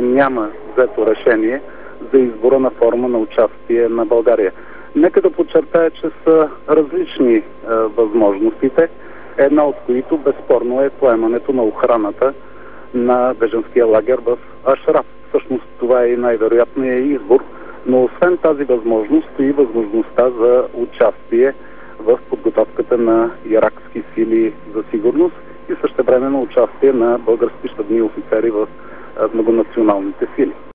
няма взето решение за избора на форма на участие на България. Нека да подчертая, че са различни възможностите, една от които безспорно е поемането на охраната на бежанския лагер в Ашраф. Всъщност това е и най-вероятният избор, но освен тази възможност и възможността за участие в подготовката на иракски сили за сигурност и същевременно участие на български щабни офицери в многонационалните сили.